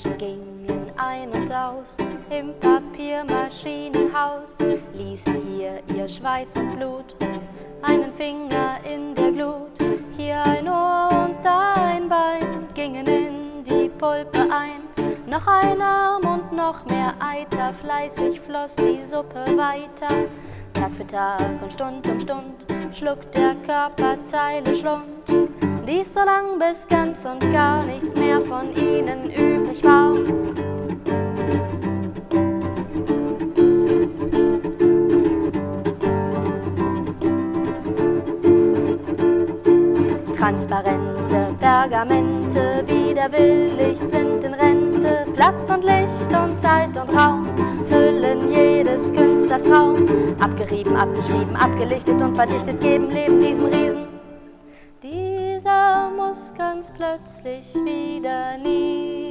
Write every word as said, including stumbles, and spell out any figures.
Menschen gingen ein und aus im Papiermaschinenhaus, ließen hier ihr Schweiß und Blut, einen Finger in der Glut, hier ein Ohr und da ein Bein, gingen in die Pulpe ein, noch ein Arm und noch mehr Eiter, fleißig floss die Suppe weiter. Tag für Tag und Stund um Stund schluckt der Körper Teile Schlund. Dies so lang, bis ganz und gar nichts mehr von ihnen übrig war. Transparente Pergamente, widerwillig sind in Rente. Platz und Licht und Zeit und Raum füllen jedes Künstlers Traum. Abgerieben, abgeschrieben, abgelichtet und verdichtet, geben Leben diesem Riesen. Dieser muss ganz plötzlich wieder nie